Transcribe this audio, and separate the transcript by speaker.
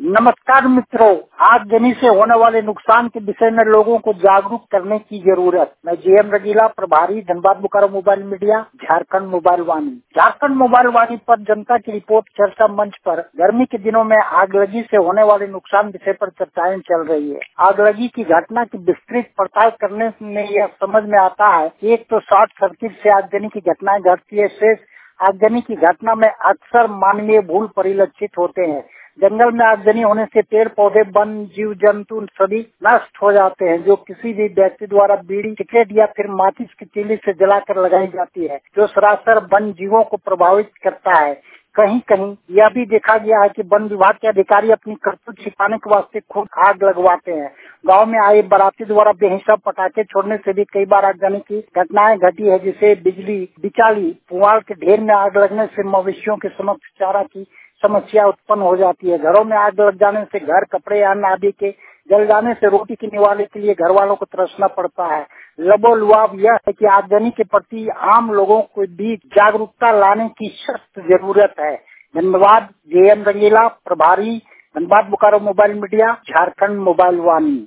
Speaker 1: नमस्कार मित्रों, आगजनी से होने वाले नुकसान के विषय में लोगों को जागरूक करने की जरूरत। मैं जेएम रंगीला, प्रभारी Dhanbad Bokaro mobile media, Jharkhand mobile Vaani. Jharkhand mobile Vaani पर जनता की रिपोर्ट चर्चा मंच पर गर्मी के दिनों में आगलगी से होने वाले नुकसान विषय पर चर्चाएं चल रही है। आगलगी की घटना की विस्तृत पड़ताल करने में यह समझ में आता है, एक तो शॉर्ट सर्किट से आगजनी की घटनाएं घटती है। शेष आगजनी की घटना में अक्सर मानवीय भूल परिलक्षित होते हैं। जंगल में आगजनी होने से पेड़ पौधे, वन, जीव जंतु सभी नष्ट हो जाते हैं, जो किसी भी व्यक्ति द्वारा बीड़ी, सिगरेट या फिर माचिस की तीली से जलाकर लगाई जाती है, जो सरासर वन जीवों को प्रभावित करता है। कहीं कहीं यह भी देखा गया है कि वन विभाग के अधिकारी अपनी करतूत छिपाने के वास्ते खुद आग लगवाते हैं। गांव में आए बाराती द्वारा बेहिसाब पटाखे छोड़ने से भी कई बार आगजनी की घटनाएं घटी है, जिसे बिजली, बिचाली, पुआल के ढेर में आग लगने से मवेशियों के समक्ष चारा की समस्या उत्पन्न हो जाती है। घरों में आग लग जाने से घर, कपड़े, अन्न आदि के जल जाने से रोटी की निवाले के लिए घर वालों को तरसना पड़ता है। लबोलुआब यह है कि आगजनी के प्रति आम लोगों को भी जागरूकता लाने की सख्त जरूरत है। धन्यवाद। जेएम रंगीला, प्रभारी Dhanbad Bokaro mobile media, Jharkhand mobile वाणी।